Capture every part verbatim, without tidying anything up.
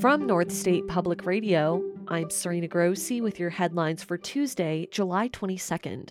From North State Public Radio, I'm Serena Grossi with your headlines for Tuesday, July twenty-second.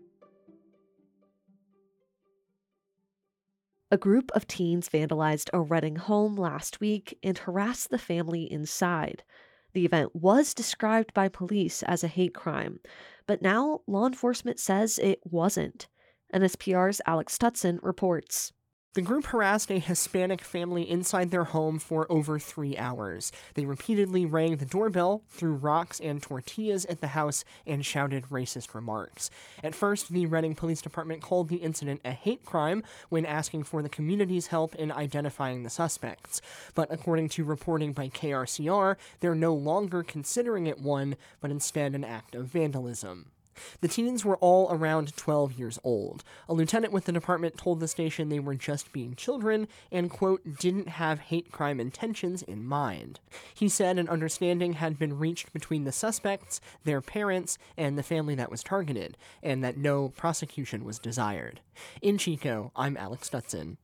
A group of teens vandalized a Reading home last week and harassed the family inside. The event was described by police as a hate crime, but now law enforcement says it wasn't. N S P R's Alex Stutson reports. The group harassed a Hispanic family inside their home for over three hours. They repeatedly rang the doorbell, threw rocks and tortillas at the house, and shouted racist remarks. At first, the Reading Police Department called the incident a hate crime when asking for the community's help in identifying the suspects. But according to reporting by K R C R, they're no longer considering it one, but instead an act of vandalism. The teens were all around twelve years old. A lieutenant with the department told the station they were just being children and, quote, didn't have hate crime intentions in mind. He said an understanding had been reached between the suspects, their parents, and the family that was targeted, and that no prosecution was desired. In Chico, I'm Alex Stutson.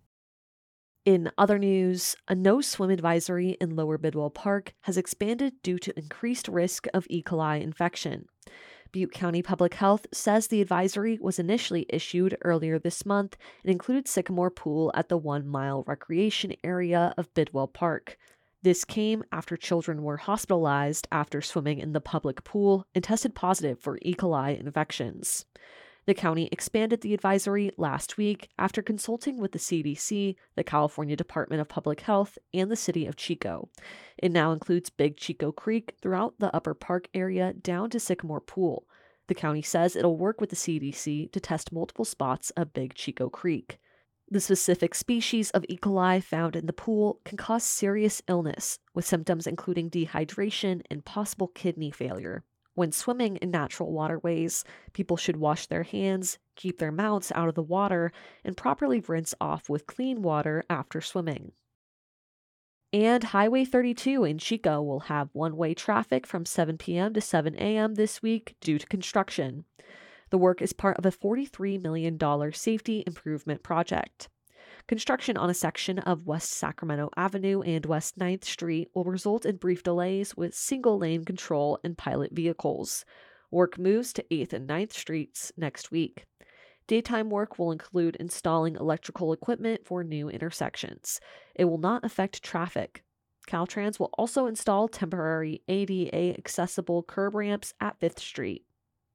In other news, a no-swim advisory in Lower Bidwell Park has expanded due to increased risk of E. coli infection. Butte County Public Health says the advisory was initially issued earlier this month and included Sycamore Pool at the one-mile recreation area of Bidwell Park. This came after children were hospitalized after swimming in the public pool and tested positive for E. coli infections. The county expanded the advisory last week after consulting with the C D C, the California Department of Public Health, and the city of Chico. It now includes Big Chico Creek throughout the Upper Park area down to Sycamore Pool. The county says it'll work with the C D C to test multiple spots of Big Chico Creek. The specific species of E. coli found in the pool can cause serious illness, with symptoms including dehydration and possible kidney failure. When swimming in natural waterways, people should wash their hands, keep their mouths out of the water, and properly rinse off with clean water after swimming. And Highway thirty-two in Chico will have one-way traffic from seven p.m. to seven a.m. this week due to construction. The work is part of a forty-three million dollars safety improvement project. Construction on a section of West Sacramento Avenue and West ninth Street will result in brief delays with single-lane control and pilot vehicles. Work moves to eighth and ninth Streets next week. Daytime work will include installing electrical equipment for new intersections. It will not affect traffic. Caltrans will also install temporary A D A-accessible curb ramps at fifth Street.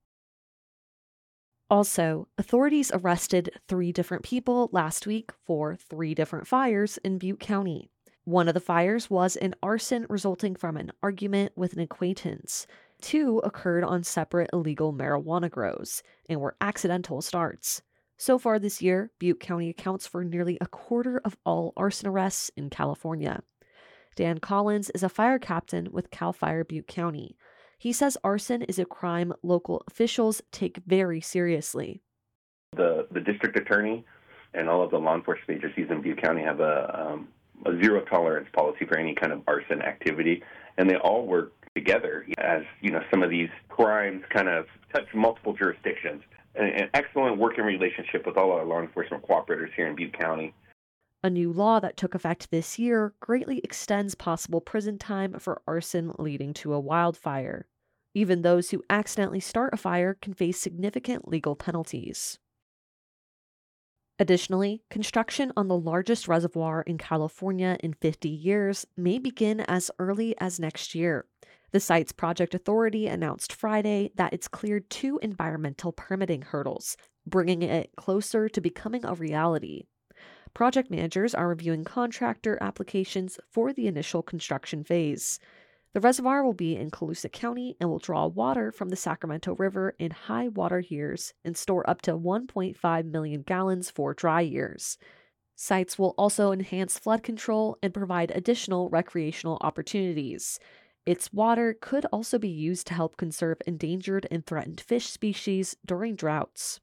Also, authorities arrested three different people last week for three different fires in Butte County. One of the fires was an arson resulting from an argument with an acquaintance. Two occurred on separate illegal marijuana grows and were accidental starts. So far this year, Butte County accounts for nearly a quarter of all arson arrests in California. Dan Collins is a fire captain with CAL FIRE Butte County. He says arson is a crime local officials take very seriously. The the district attorney and all of the law enforcement agencies in Butte County have a, um, a zero tolerance policy for any kind of arson activity, and they all work together as, you know, some of these crimes kind of touch multiple jurisdictions. An, an excellent working relationship with all our law enforcement cooperators here in Butte County. A new law that took effect this year greatly extends possible prison time for arson leading to a wildfire. Even those who accidentally start a fire can face significant legal penalties. Additionally, construction on the largest reservoir in California in fifty years may begin as early as next year. The site's project authority announced Friday that it's cleared two environmental permitting hurdles, bringing it closer to becoming a reality. Project managers are reviewing contractor applications for the initial construction phase. The reservoir will be in Colusa County and will draw water from the Sacramento River in high water years and store up to one point five million gallons for dry years. Sites will also enhance flood control and provide additional recreational opportunities. Its water could also be used to help conserve endangered and threatened fish species during droughts.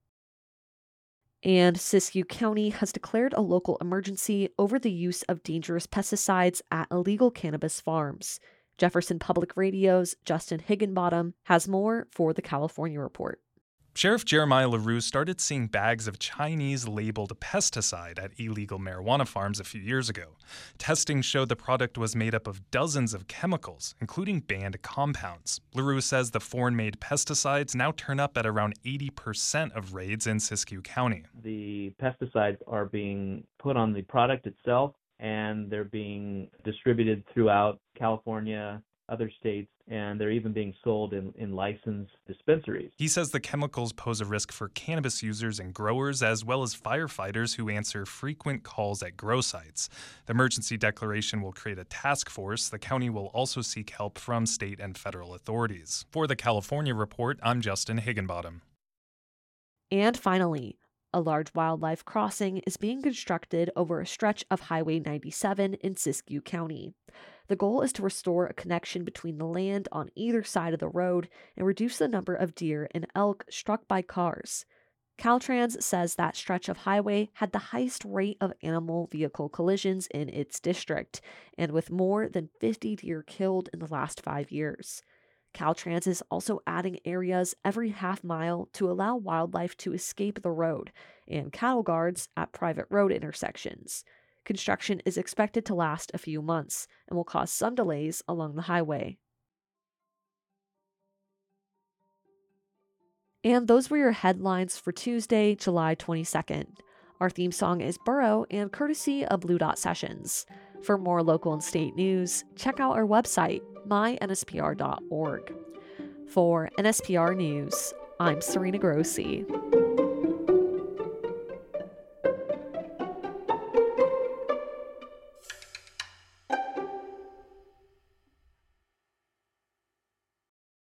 And Siskiyou County has declared a local emergency over the use of dangerous pesticides at illegal cannabis farms. Jefferson Public Radio's Justin Higginbottom has more for the California Report. Sheriff Jeremiah LaRue started seeing bags of Chinese-labeled pesticide at illegal marijuana farms a few years ago. Testing showed the product was made up of dozens of chemicals, including banned compounds. LaRue says the foreign-made pesticides now turn up at around eighty percent of raids in Siskiyou County. The pesticides are being put on the product itself, and they're being distributed throughout California, other states, and they're even being sold in, in licensed dispensaries. He says the chemicals pose a risk for cannabis users and growers, as well as firefighters who answer frequent calls at grow sites. The emergency declaration will create a task force. The county will also seek help from state and federal authorities. For the California Report, I'm Justin Higginbottom. And finally, a large wildlife crossing is being constructed over a stretch of Highway ninety-seven in Siskiyou County. The goal is to restore a connection between the land on either side of the road and reduce the number of deer and elk struck by cars. Caltrans says that stretch of highway had the highest rate of animal vehicle collisions in its district, and with more than fifty deer killed in the last five years. Caltrans is also adding areas every half mile to allow wildlife to escape the road, and cattle guards at private road intersections. Construction is expected to last a few months and will cause some delays along the highway. And those were your headlines for Tuesday, July twenty-second. Our theme song is Burrow and courtesy of Blue Dot Sessions. For more local and state news, check out our website, my N S P R dot org. For N S P R News, I'm Serena Grossi.